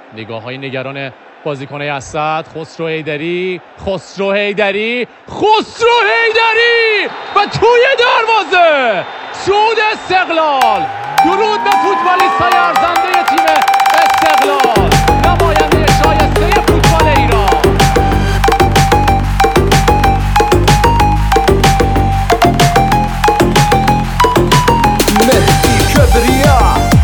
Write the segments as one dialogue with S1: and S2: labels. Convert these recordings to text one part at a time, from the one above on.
S1: نگاه های نگران بازیکن اسد. خسرو حیدری و توی دروازه صعود استقلال. درود به فوتبالیست‌های ارزنده تیم استقلال، نماینده شایسته فوتبال ایران.
S2: مهدی کبریا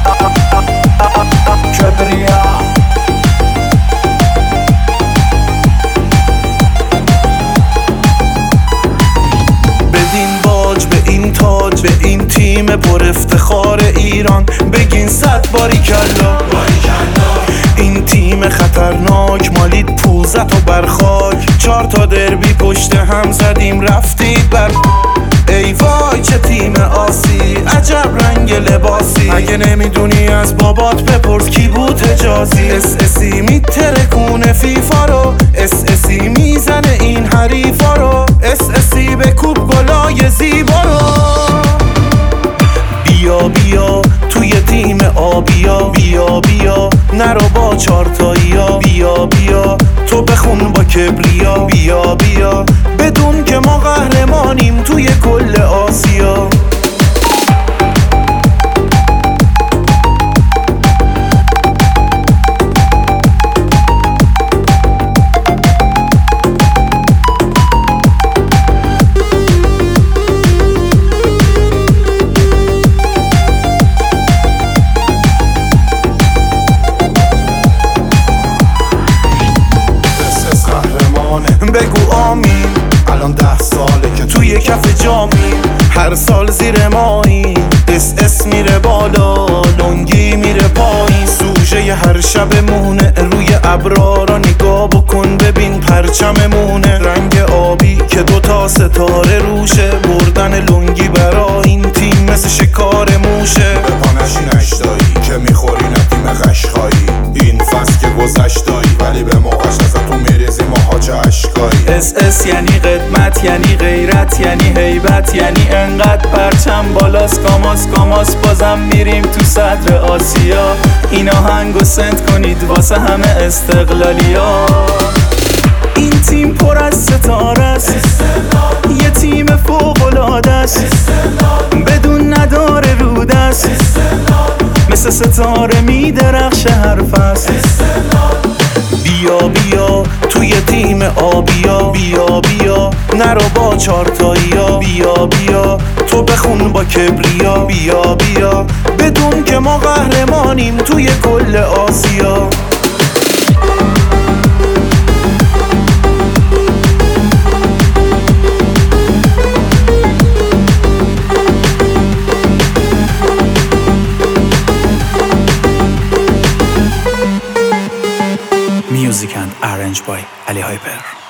S2: بدین باج به این تاج، به این تیم پر افتخار ایران بگین 100 باریکلا. این تیم خطرناک مالید پوزت و برخاک، 4 تا دربی پشت هم زدیم رفتید بر. ای وای چه تیم آسی، عجب رنگ لباسی. اگه نمیدونی از بابات بپرس کی بود حجازی. اس میترکونه فیفا رو، اس میزنه این حریفا رو. اس به کوب گلای زیبا رو. بیا توی تیم آبیا، بیا نرو با 4 تاییا. بیا تو بخون با کبریا. بیا بدون که ما قهرمانیم توی کل آسیا. بگو آمین، الان 10 ساله که توی کف جامی. هر سال زیر مایی اس میره بالا، لنگی میره پایین. سوژه هر شب مونه روی ابرارا، نگاه بکن ببین پرچممونه. رنگ آبی که 2 تا ستاره روشه، بردن لنگی برا این تیم مثل شکار موشه.
S3: به پانشین اشتایی که میخوری نتیم قشقایی. این فصل که گذشتایی ولی به موقعش ازتون میریزی ماها چه اشکایی.
S2: اس یعنی قدمت، یعنی غیرت، یعنی هیبت، یعنی انقدر پرچم بالاست. کاماس بازم میریم تو صدر آسیا. این آهنگو سنت کنید واسه همه استقلالیا. این تیم پر از ستاره است، یه تیم فوق‌العاده است، بدون نداره رودست، مثل ستاره میدرخشه هر فصل. بیا توی تیم آبیا. بیا نرو با 4 تاییا. بیا تو بخون با کبریا. بیا بدون که ما قهرمانیم توی کل آسیا. Music and arranged by Ali Hyper.